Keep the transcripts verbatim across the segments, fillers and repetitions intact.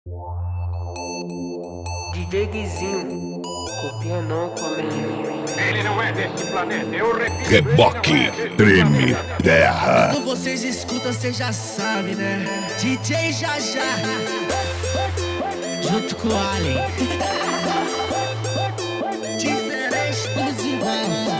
D J Guizinho, copia não, comenta. Ele não é deste planeta, eu repito. Reboque, treme, terra. Quando vocês escutam, cês já sabem, né? D J Jajá, junto com o Alien. Diferente dos igual.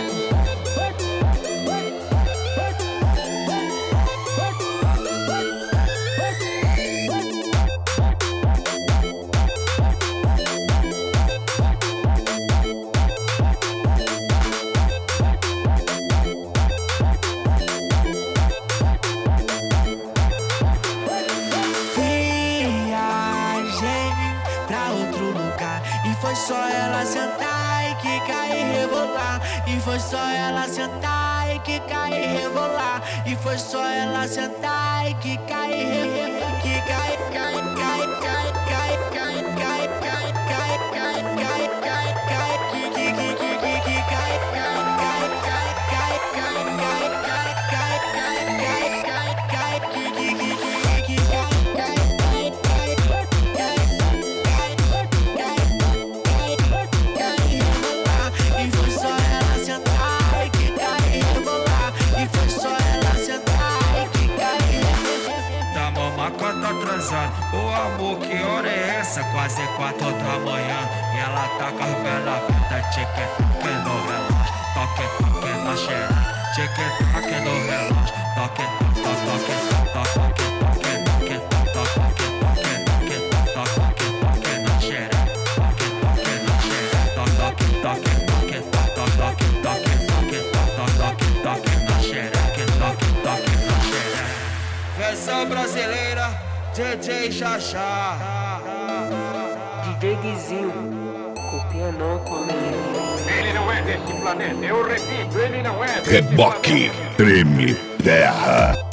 E foi só ela sentar e quicar e rebolar. E foi só ela sentar e quicar e rebolar. E foi só ela sentar e quicar e rebolar. Quicar e cai, cai, cai, cai, cai, cai, cai, cai, cai, cai, cai, cai, que que que que que que cai, cai, cai, cai, cai, cai, cai, cai, cai, cai, cai, cai, que que que que que cai, cai, cai, cai, cai. E foi só ela sentar e quicar e rebolar. E foi só ela sentar e quicar e rebolar. Da mamaca tá atrasada, ô amor, que hora é essa? Quase quatro da manhã e ela tá com as pernas abertas. Tcheque, toque no relógio, toque, toque na xereca. Tcheque, toque no relógio, toque, toque, toque, toque, toque, toque, toque, toque, toque, toque, toque na xereca. Toque, toque na xereca, toque, toque, toque, toque, toque, toque, toque, toque, toque na xereca, toque, toque na xereca. Versão brasileira, D J Jajá. D J Guizinho, copia não, comenta. Ele não é deste planeta, eu repito, ele não é deste Reboque, planeta. treme, terra.